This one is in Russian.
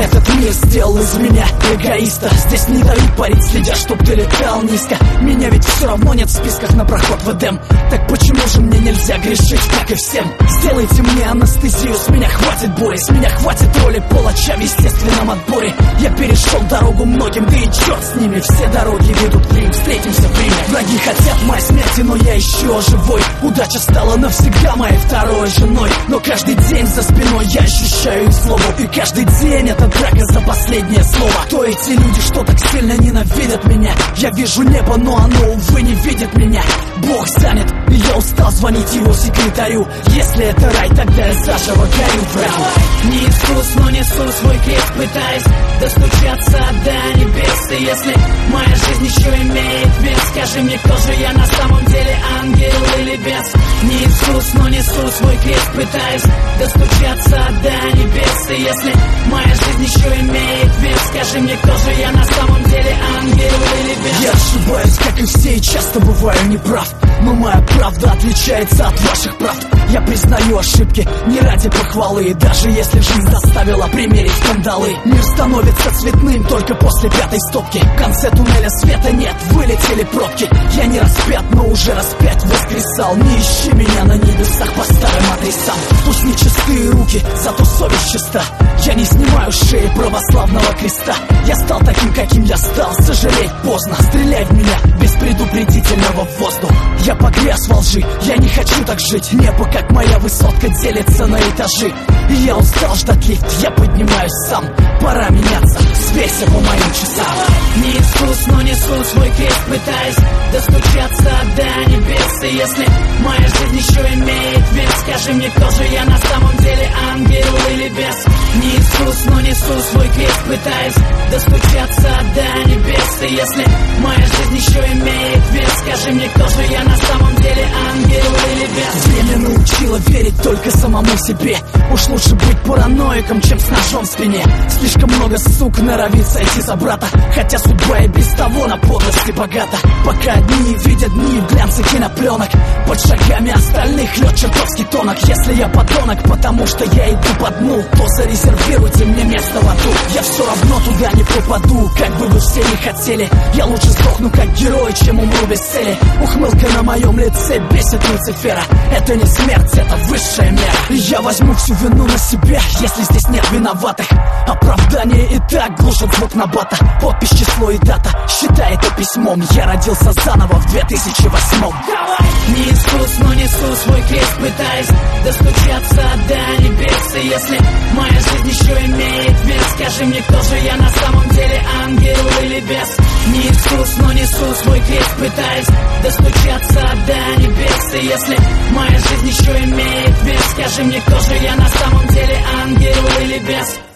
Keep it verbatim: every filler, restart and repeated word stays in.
Этот мир сделал из меня эгоиста. Здесь не дают парить, следя, чтоб ты летал низко. Меня ведь все равно нет в списках на проход в Эдем. Так почему же мне нельзя грешить, как и всем? Сделайте мне анестезию, с меня хватит боли, с меня хватит роли палача в естественном отборе. Я перешел дорогу многим, да и черт с ними. Все дороги ведут к Рим, встретимся в Риме. Враги хотят моей смерти, но я еще живой. Удача стала навсегда моей второй женой. Но каждый день за спиной я ощущаю их злобу. И каждый день это драка за последнее слово. Кто эти люди, что так сильно ненавидят меня? Я вижу небо, но оно, увы, не видит меня. Бог занят, и я устал звонить его секретарю. Если это рай, тогда я заживо горю в раю. Не Иисус, но несу свой крест, пытаясь достучаться до небес. И если моя жизнь еще имеет вес, скажи мне, кто же я на самом деле, ангел или бес? Не Иисус, но несу свой крест, пытаясь достучаться до небес. И если моя жизнь еще имеет вес, скажи мне, кто же я на самом деле, ангел или бес? Я ошибаюсь, как и все, и часто бываю неправ. Но моя правда отличается от ваших правд. Я признаю ошибки не ради похвалы. И даже если жизнь заставила примерить кандалы, мир становится цветным только после пятой стопки. В конце туннеля света нет, вылетели пробки. Я не распят, но уже распять воскресал. Не ищи меня на небесах по старым адресам. Пусть не чистые руки, зато совесть чиста. Я не снимаю с шеи православного креста. Я стал таким, каким я стал, сожалеть поздно. Стреляй в меня без предупредительного в воздух. Я погряз во лжи, я не хочу так жить. Небо, как моя высотка, делится на этажи. И я устал ждать лифт, я поднимаюсь сам. Пора меняться, сверься по моим часам. Не Иисус, но несу свой крест, пытаясь достучаться до небес. И если моя жизнь еще имеет вес, скажи мне, кто же я на самом деле, ангел или бес? Не Иисус, но несу свой крест, пытаясь достучаться до небес. И если моя жизнь еще имеет вес, скажи мне, кто же я на самом деле, ангел или бес? Время научило верить только самому себе. Уж лучше быть параноиком, чем с ножом в спине. Слишком много сук норовит сойти за брата, хотя судьба и без того на подлости богата. Пока одни видят дни в глянце кинопленок, под шагами остальных лед чертовски тонок. Если я подонок, потому что я иду по дну, то зарезервируйте мне место в аду. Я все равно туда не попаду, как бы вы все не хотели. Я лучше сдохну как герой, чем умру без цели. Ухмылка на моем лице бесит Люцифера. Это не смерть, это высшая мера. И я возьму всю вину на себя, если здесь нет виноватых. Оправдание и так глушит звук набата. Подпись, число и дата, считай это письмом. Я родился заново в две тысячи восьмом. Не Иисус, но несу свой крест, пытаясь достучаться до небес. И если моя жизнь еще имеет вес, скажи мне, кто же я на самом деле, ангел или бес? Не Иисус, но несу свой крест, пытаясь достучаться до небес. И если моя жизнь еще имеет вес, скажи мне, кто же я на самом деле, ангел или бес?